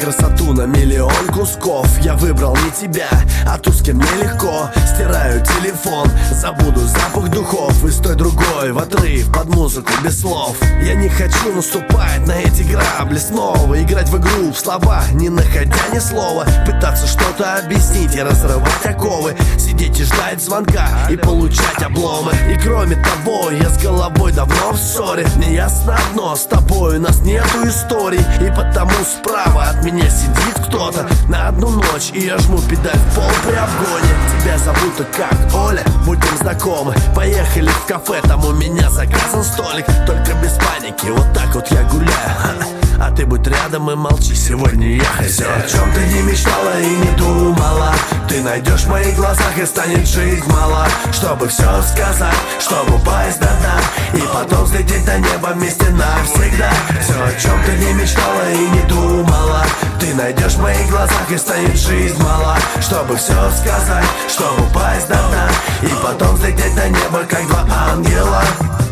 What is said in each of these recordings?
красоту на миллион кусков. Я выбрал не тебя, а ту, с кем мне легко. Стираю телефон, забуду запах духов. И с той другой в отрыв под музыку без слов. Я не хочу наступать на эти грабли снова, играть в игру в слова, не находя ни слова. Пытаться что-то объяснить и разрывать оковы. Сидеть и ждать звонка и получать обломы. И кроме того, я с головой давно в ссоре. Мне ясно одно, с тобой у нас нету историй. И потому справа от меня сидит кто-то на одну ночь, и я жму педаль в пол при обгоне. Тебя зовут как Оля, будем знакомы. Поехали в кафе, там у меня заказан столик. Только без паники, вот так вот я гуляю. А ты будь рядом и молчи, сегодня я хозяин. Все, о чем ты не мечтала и не думала, ты найдешь в моих глазах, и станет жизнь мала. Чтобы все сказать, чтобы упасть до дна, и потом взлететь до неба вместе навсегда. Все, о чем ты не мечтала и не думала, ты найдешь в моих глазах, и станет жизнь мала. Чтобы все сказать, чтобы упасть до дна, и потом взлететь до неба, как два ангела.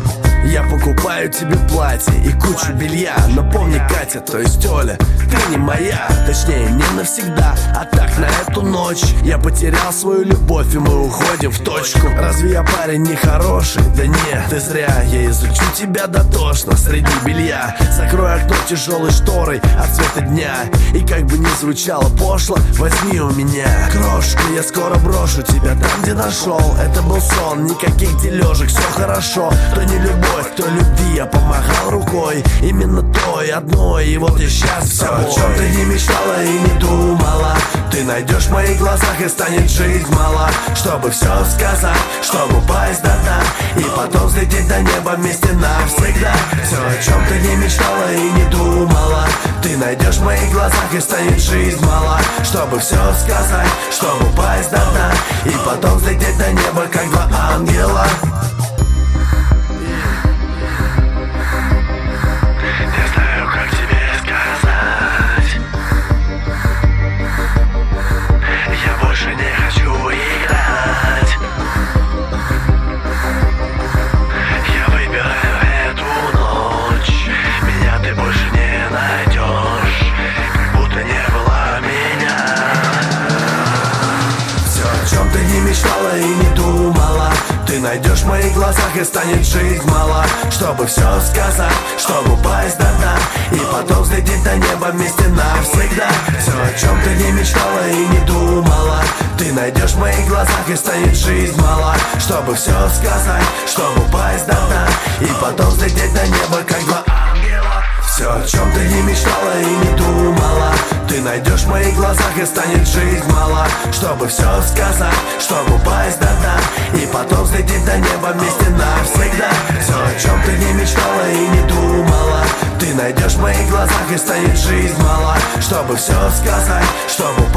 Я покупаю тебе платье и кучу белья, но помни, Катя, то есть Оля, ты не моя. Точнее, не навсегда, а так на эту ночь. Я потерял свою любовь, и мы уходим в точку. Разве я парень нехороший? Да нет, ты зря. Я изучу тебя дотошно среди белья. Закрой окно тяжелой шторой от света дня, и как бы ни звучало пошло, возьми у меня. Крошка, я скоро брошу тебя там, где нашел. Это был сон, никаких дележек, все хорошо. То не любовь, кто любви, я помахал рукой. Именно той одной, и вот я сейчас все. О чем ты не мечтала и не думала, ты найдешь в моих глазах, и станет жизнь мала. Чтобы все сказать, чтобы упасть до дна, и потом взлететь до неба вместе навсегда. Все, о чем ты не мечтала и не думала, ты найдешь в моих глазах, и станет жизнь мала. Чтобы все сказать, чтобы упасть до дна, и потом взлететь до неба, как два ангела. Мечтала и не думала, ты найдешь в моих глазах, и станет жизнь мала. Чтобы все сказать, чтобы упасть до дна, и потом взлететь до неба вместе навсегда. Все, о чем ты не мечтала и не думала, ты найдешь в моих глазах, и станет жизнь мала. Чтобы все сказать, чтобы упасть до дна, и потом взлететь до неба, как два ангела. Все, о чем ты не мечтала и не думала, ты найдешь в моих глазах, и станет жизнь мала. Чтобы все сказать, чтобы упасть до дна, и потом взлететь до неба вместе навсегда. Все, о чем ты не мечтала и не думала, ты найдешь в моих глазах, и станет жизнь мала. Чтобы все сказать, чтобы